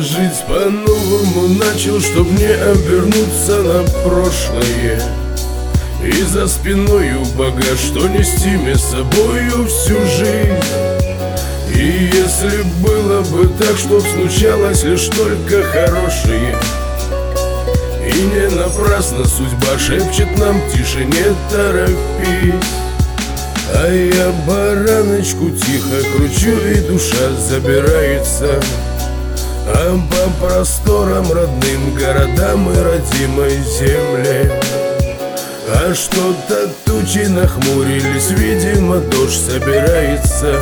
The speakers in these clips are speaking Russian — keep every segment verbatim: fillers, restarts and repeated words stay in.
жить по-новому начал, чтоб не обернуться на прошлое. И за спиною багаж, что нести с собою всю жизнь. И если было бы так, чтоб случалось лишь только хорошее, и не напрасно судьба шепчет нам: тише, не торопись. А я бараночку тихо кручу, и душа забирается а по просторам, родным городам и родимой земле. А что-то тучи нахмурились, видимо, дождь собирается.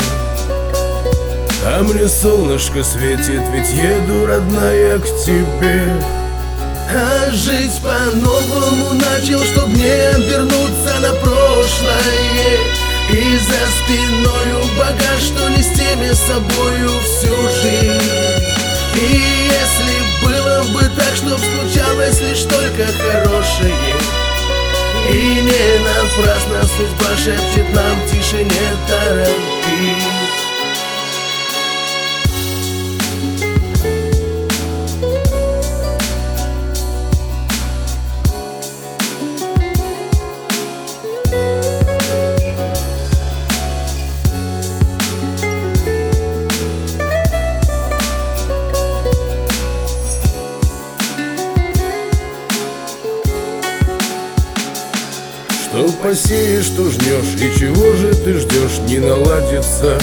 А мне солнышко светит, ведь еду, родная, к тебе. А жить по-новому начал, чтоб не обернуться на прошлое. И за спиною багаж, что нести с собою всю жизнь. И если было бы так, чтоб случалось лишь только хорошее, и не напрасно судьба шепчет нам: тише, не торопись. Что посеешь, что жнешь, и чего же ты ждешь, не наладится.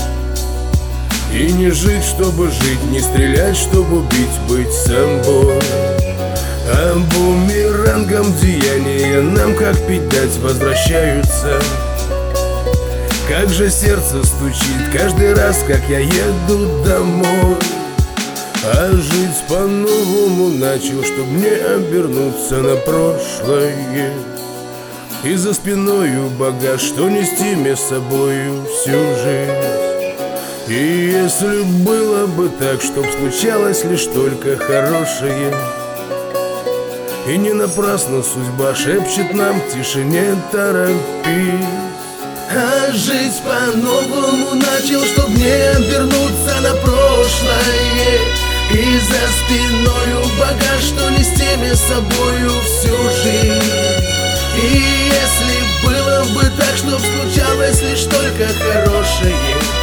И не жить, чтобы жить, не стрелять, чтобы убить, быть собой. А бумерангом деяния нам, как пить дать, возвращаются. Как же сердце стучит каждый раз, как я еду домой. А жить по-новому начал, чтоб не обернуться на прошлое. И за спиною багаж, что нести с собою всю жизнь. И если было бы так, чтоб случалось лишь только хорошее, и не напрасно судьба шепчет нам: тише, не торопись. А жить по-новому начал, чтоб не обернуться на прошлое. И за спиною багаж, что нести с собою всю жизнь. И если было бы так, чтоб случалось лишь только хорошее,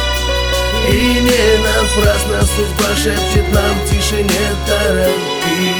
и не напрасно судьба шепчет нам: тише, не торопись.